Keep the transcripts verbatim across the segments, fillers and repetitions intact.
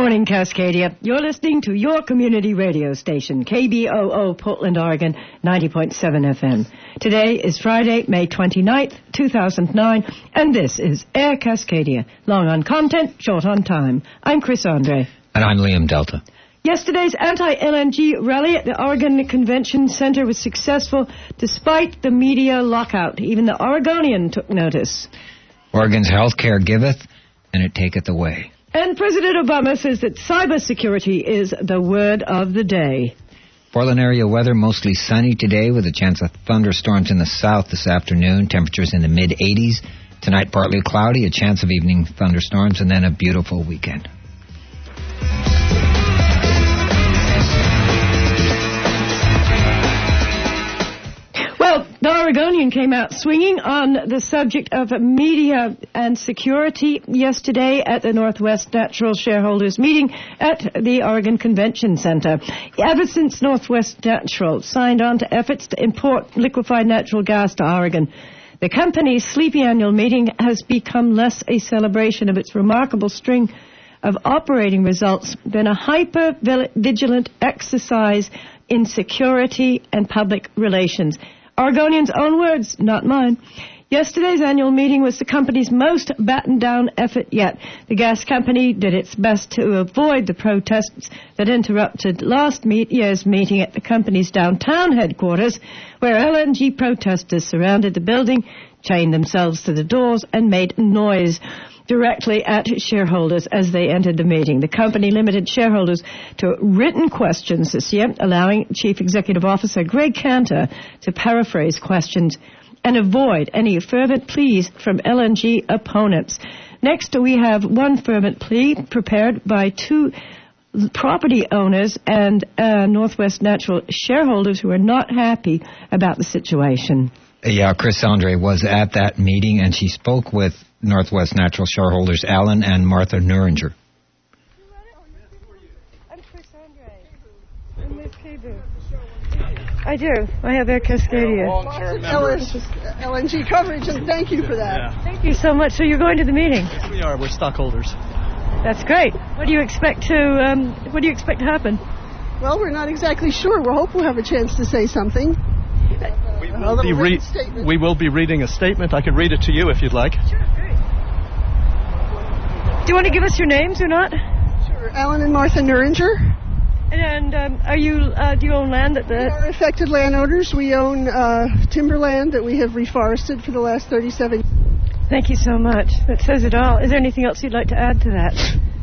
morning, Cascadia. You're listening to your community radio station, K B O O, Portland, Oregon, ninety point seven F M. Today is Friday, May twenty-ninth, two thousand nine, and this is Air Cascadia. Long on content, short on time. I'm Chris Andre. And I'm Liam Delta. Yesterday's anti-L N G rally at the Oregon Convention Center was successful despite the media lockout. Even the Oregonian took notice. Oregon's health care giveth, and it taketh away. And President Obama says that cybersecurity is the word of the day. Portland area weather mostly sunny today with a chance of thunderstorms in the south this afternoon. Temperatures in the mid eighties. Tonight partly cloudy, a chance of evening thunderstorms, and then a beautiful weekend. The Oregonian came out swinging on the subject of media and security yesterday at the Northwest Natural Shareholders meeting at the Oregon Convention Center. Ever since Northwest Natural signed on to efforts to import liquefied natural gas to Oregon, the company's sleepy annual meeting has become less a celebration of its remarkable string of operating results than a hyper-vigilant exercise in security and public relations. Oregonians' own words, not mine. Yesterday's annual meeting was the company's most battened-down effort yet. The gas company did its best to avoid the protests that interrupted last meet- year's meeting at the company's downtown headquarters, where L N G protesters surrounded the building, chained themselves to the doors, and made noise directly at shareholders as they entered the meeting. The company limited shareholders to written questions this year, allowing Chief Executive Officer Greg Cantor to paraphrase questions and avoid any fervent pleas from L N G opponents. Next, we have one fervent plea prepared by two property owners and uh, Northwest Natural shareholders who are not happy about the situation. Yeah, Chris Andre was at that meeting, and she spoke with Northwest Natural shareholders Alan and Martha Nuringer. I'm Chris Andre. I'm with K B O. I do. I have Air Cascadia. L N G coverage, and thank you for that. Yeah. Thank you so much. So you're going to the meeting? Yes, we are. We're stockholders. That's great. What do you expect to um, What do you expect to happen? Well, we're not exactly sure. We hope we'll have a chance to say something. We will, be re- we will be reading a statement. I could read it to you if you'd like. Sure, great. Do you want to give us your names or not? Sure. Alan and Martha Nuringer. And um, are you? Uh, do you own land at the? We are affected landowners. We own uh, timberland that we have reforested for the last thirty-seven years. Thank you so much. That says it all. Is there anything else you'd like to add to that?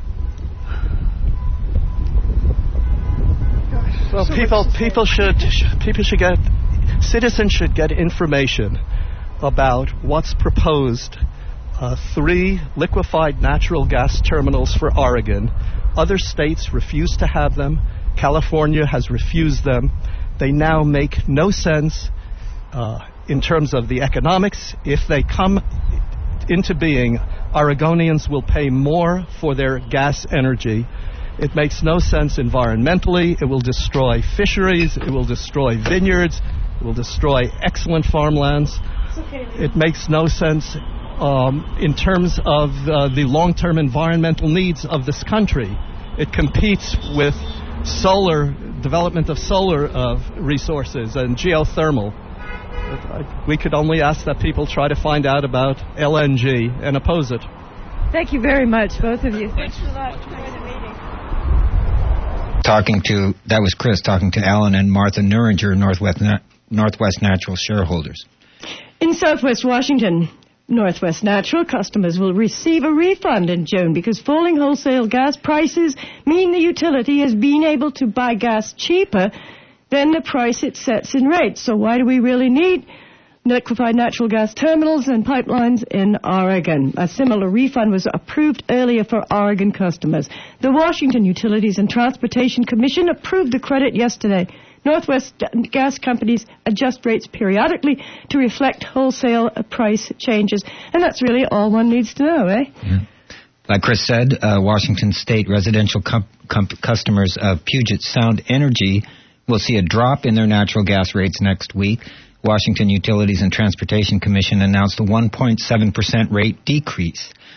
Gosh, well, so people people should people should get. Citizens should get information about what's proposed. Uh, three liquefied natural gas terminals for Oregon. Other states refuse to have them. California has refused them. They now make no sense uh, in terms of the economics. If they come into being, Oregonians will pay more for their gas energy. It makes no sense environmentally. It will destroy fisheries. It will destroy vineyards. It will destroy excellent farmlands. It makes no sense um, in terms of uh, the long-term environmental needs of this country. It competes with solar, development of solar uh, resources and geothermal. We could only ask that people try to find out about L N G and oppose it. Thank you very much, both of you. Thanks a lot for joining the meeting. Talking to, that was Chris talking to Alan and Martha Nuringer, Northwest, Na- Northwest Natural shareholders. In Southwest Washington, Northwest Natural customers will receive a refund in June because falling wholesale gas prices mean the utility has been able to buy gas cheaper than the price it sets in rates. So why do we really need liquefied natural gas terminals and pipelines in Oregon? A similar refund was approved earlier for Oregon customers. The Washington Utilities and Transportation Commission approved the credit yesterday. Northwest gas companies adjust rates periodically to reflect wholesale price changes. And that's really all one needs to know, eh? Yeah. Like Chris said, uh, Washington State residential com- com- customers of Puget Sound Energy will see a drop in their natural gas rates next week. Washington Utilities and Transportation Commission announced a one point seven percent rate decrease.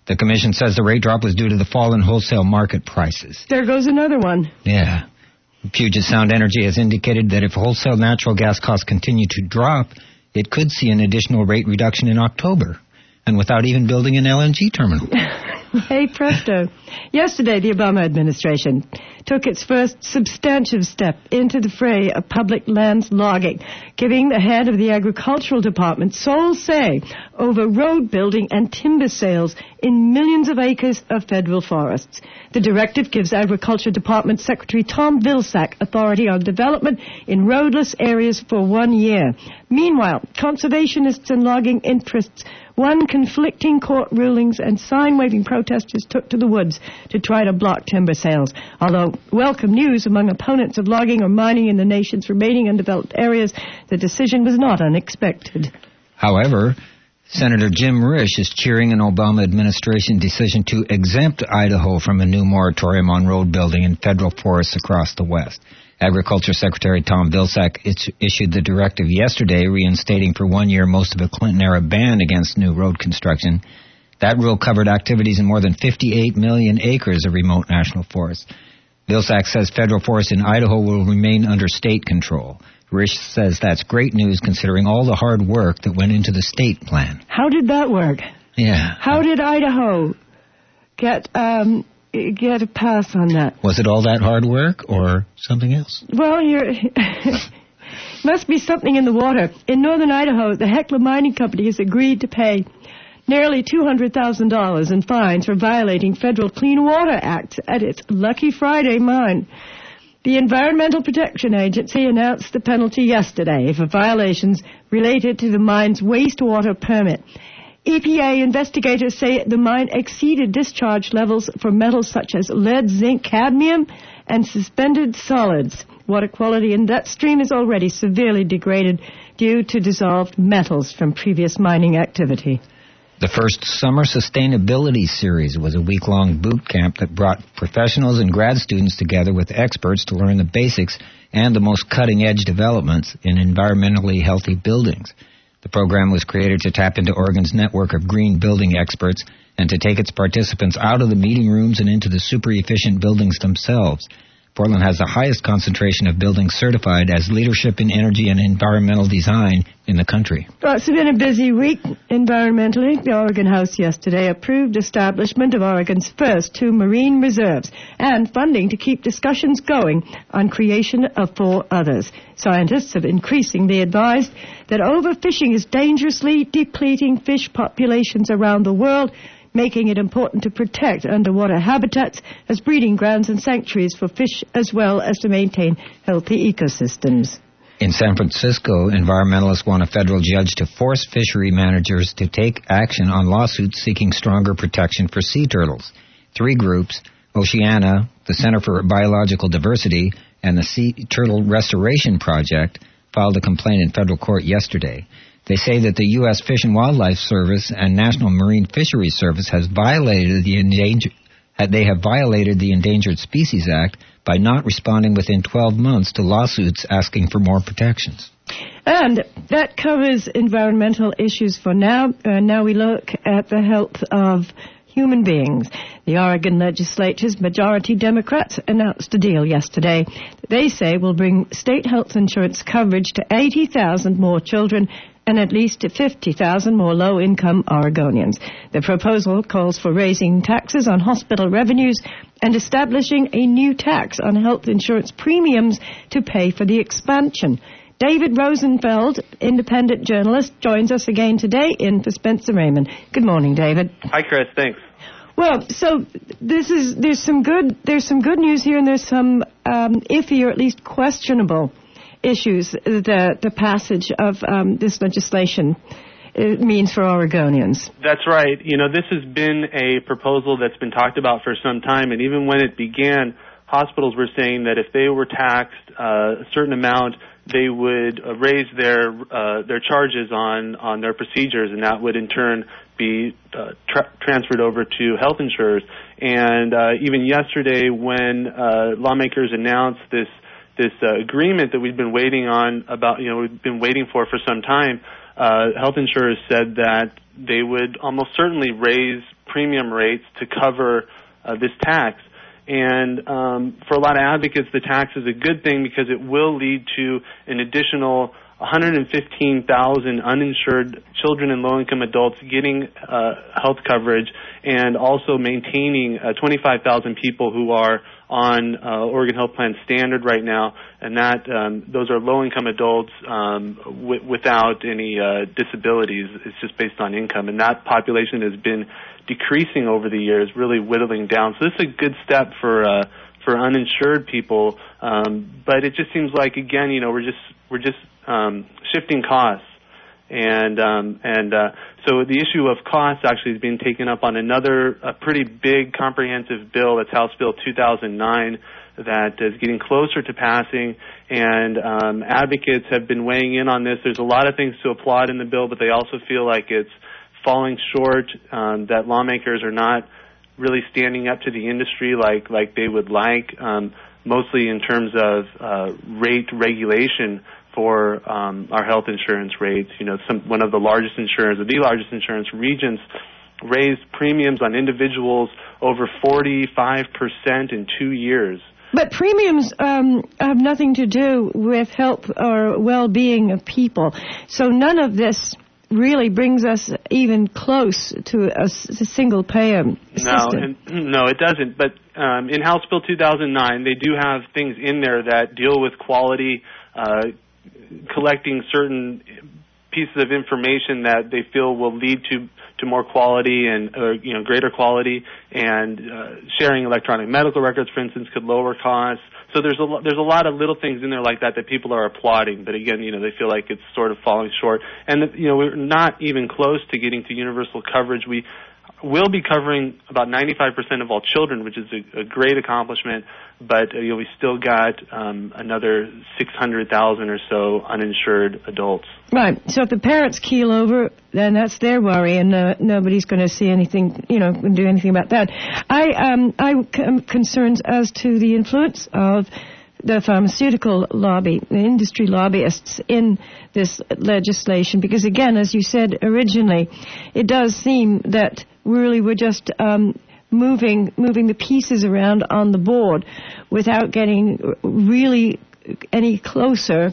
The commission says the rate drop was due to the fall in wholesale market prices. There goes another one. Yeah. Puget Sound Energy has indicated that if wholesale natural gas costs continue to drop, it could see an additional rate reduction in October, and without even building an L N G terminal. Hey, presto. Yesterday, the Obama administration took its first substantive step into the fray of public lands logging, giving the head of the Agricultural Department sole say over road building and timber sales in millions of acres of federal forests. The directive gives Agriculture Department Secretary Tom Vilsack authority on development in roadless areas for one year. Meanwhile, conservationists and logging interests won conflicting court rulings, and sign-waving protesters took to the woods to try to block timber sales. Although welcome news among opponents of logging or mining in the nation's remaining undeveloped areas, the decision was not unexpected. However, Senator Jim Risch is cheering an Obama administration decision to exempt Idaho from a new moratorium on road building in federal forests across the West. Agriculture Secretary Tom Vilsack issued the directive yesterday, reinstating for one year most of a Clinton-era ban against new road construction. That rule covered activities in more than fifty-eight million acres of remote national forests. Vilsack says federal forests in Idaho will remain under state control. Risch says that's great news considering all the hard work that went into the state plan. How did that work? Yeah. How did Idaho get... Um get a pass on that? Was it all that hard work or something else? Well, you're must be something in the water. In northern Idaho, the Hecla Mining Company has agreed to pay nearly two hundred thousand dollars in fines for violating federal Clean Water Act at its Lucky Friday mine. The Environmental Protection Agency announced the penalty yesterday for violations related to the mine's wastewater permit. E P A investigators say the mine exceeded discharge levels for metals such as lead, zinc, cadmium, and suspended solids. Water quality in that stream is already severely degraded due to dissolved metals from previous mining activity. The first Summer Sustainability Series was a week-long boot camp that brought professionals and grad students together with experts to learn the basics and the most cutting-edge developments in environmentally healthy buildings. The program was created to tap into Oregon's network of green building experts and to take its participants out of the meeting rooms and into the super-efficient buildings themselves. Portland has the highest concentration of buildings certified as leadership in energy and environmental design in the country. Well, it's been a busy week environmentally. The Oregon House yesterday approved establishment of Oregon's first two marine reserves and funding to keep discussions going on creation of four others. Scientists have increasingly advised that overfishing is dangerously depleting fish populations around the world, making it important to protect underwater habitats as breeding grounds and sanctuaries for fish, as well as to maintain healthy ecosystems. In San Francisco, environmentalists want a federal judge to force fishery managers to take action on lawsuits seeking stronger protection for sea turtles. Three groups, Oceana, the Center for Biological Diversity, and the Sea Turtle Restoration Project, filed a complaint in federal court yesterday. They say that the U S Fish and Wildlife Service and National Marine Fisheries Service has violated the endanger, they have violated the Endangered Species Act by not responding within twelve months to lawsuits asking for more protections. And that covers environmental issues for now. Uh, now we look at the health of human beings. The Oregon legislature's majority Democrats announced a deal yesterday that they say will bring state health insurance coverage to eighty thousand more children and at least fifty thousand more low-income Oregonians. The proposal calls for raising taxes on hospital revenues and establishing a new tax on health insurance premiums to pay for the expansion. David Rosenfeld, independent journalist, joins us again today in for Spencer Raymond. Good morning, David. Hi, Chris. Thanks. Well, so this is there's some good there's some good news here, and there's some um, iffy or at least questionable issues that the passage of um, this legislation it means for Oregonians. That's right. You know, this has been a proposal that's been talked about for some time, and even when it began, hospitals were saying that if they were taxed uh, a certain amount, they would uh, raise their uh, their charges on, on their procedures, and that would in turn be uh, tra- transferred over to health insurers. And uh, even yesterday, when uh, lawmakers announced this this uh, agreement that we've been waiting on about, you know, we've been waiting for for some time, uh, health insurers said that they would almost certainly raise premium rates to cover uh, this tax. And um, for a lot of advocates, the tax is a good thing because it will lead to an additional one hundred fifteen thousand uninsured children and low-income adults getting uh, health coverage, and also maintaining uh, twenty-five thousand people who are on uh, Oregon Health Plan Standard right now, and that um, those are low-income adults um, w- without any uh, disabilities. It's just based on income, and that population has been decreasing over the years, really whittling down. So this is a good step for uh, for uninsured people, um, but it just seems like, again, you know, we're just we're just um, shifting costs, and um, and uh, so the issue of costs actually is being taken up on another a pretty big comprehensive bill. That's House Bill two thousand nine that is getting closer to passing, and um, advocates have been weighing in on this. There's a lot of things to applaud in the bill, but they also feel like it's falling short, um, that lawmakers are not really standing up to the industry like, like they would like, um, mostly in terms of uh, rate regulation for um, our health insurance rates. You know, some, one of the largest insurers, or the largest insurance, Regents, raised premiums on individuals over forty-five percent in two years. But premiums um, have nothing to do with health or well-being of people. So none of this really brings us even close to a, a single-payer system. No, and, no, it doesn't. But um, in House Bill two thousand nine, they do have things in there that deal with quality, uh, collecting certain pieces of information that they feel will lead to, to more quality and uh, you know greater quality, and uh, sharing electronic medical records, for instance, could lower costs. So there's a there's a lot of little things in there like that that people are applauding, but again, you know, they feel like it's sort of falling short. And you know, we're not even close to getting to universal coverage. We will be covering about ninety-five percent of all children, which is a, a great accomplishment. But uh, you know, we still got um, another six hundred thousand or so uninsured adults. Right. So if the parents keel over, then that's their worry, and uh, nobody's going to see anything, you know, do anything about that. I um I am concerns as to the influence of the pharmaceutical lobby, the industry lobbyists in this legislation, because again, as you said originally, it does seem that really we're just um, moving moving the pieces around on the board without getting really any closer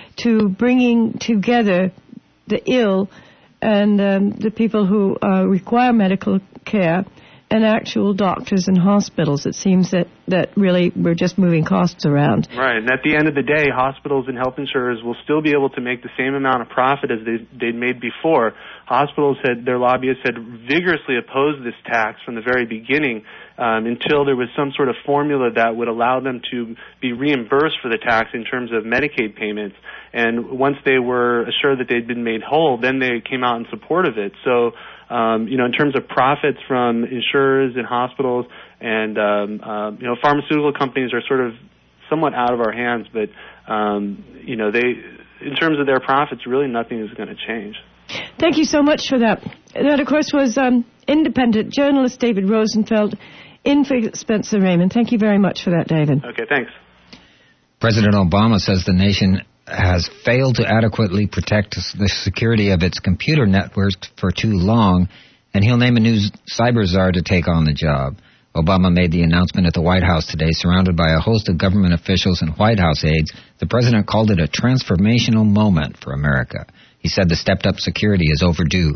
to bringing together the ill and um, the people who uh, require medical care and actual doctors and hospitals. It seems that, that really we're just moving costs around. Right, and at the end of the day, hospitals and health insurers will still be able to make the same amount of profit as they, they'd made before. Hospitals had, their lobbyists had vigorously opposed this tax from the very beginning um, until there was some sort of formula that would allow them to be reimbursed for the tax in terms of Medicaid payments. And once they were assured that they'd been made whole, then they came out in support of it. So, um, you know, in terms of profits from insurers and hospitals and, um, uh, you know, pharmaceutical companies are sort of somewhat out of our hands, but, um, you know, they, in terms of their profits, really nothing is going to change. Thank you so much for that. That, of course, was um, independent journalist David Rosenfeld in for Spencer Raymond. Thank you very much for that, David. Okay, thanks. President Obama says the nation has failed to adequately protect the security of its computer networks for too long, and he'll name a new cyber czar to take on the job. Obama made the announcement at the White House today, surrounded by a host of government officials and White House aides. The president called it a transformational moment for America. He said the stepped-up security is overdue.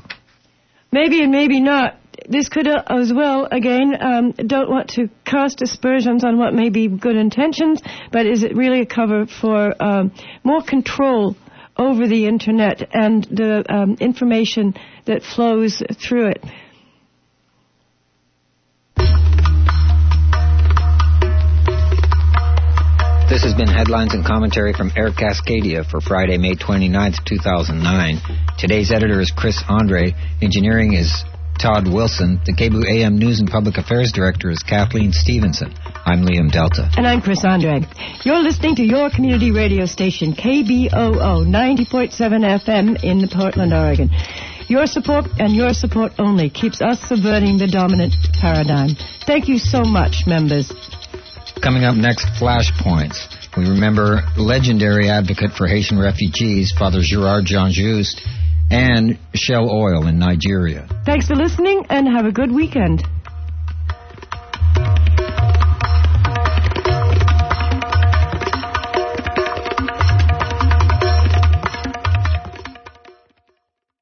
Maybe and maybe not. This could uh, as well, again, um, don't want to cast aspersions on what may be good intentions, but is it really a cover for um, more control over the Internet and the um, information that flows through it? This has been Headlines and Commentary from Air Cascadia for Friday, May twenty-ninth, two thousand nine. Today's editor is Chris Andre. Engineering is Todd Wilson. The K B O A M News and Public Affairs Director is Kathleen Stevenson. I'm Liam Delta. And I'm Chris Andre. You're listening to your community radio station, K B O O, ninety point seven F M in Portland, Oregon. Your support and your support only keeps us subverting the dominant paradigm. Thank you so much, members. Coming up next, Flashpoints. We remember legendary advocate for Haitian refugees, Father Gerard Jean Just, and Shell Oil in Nigeria. Thanks for listening, and have a good weekend.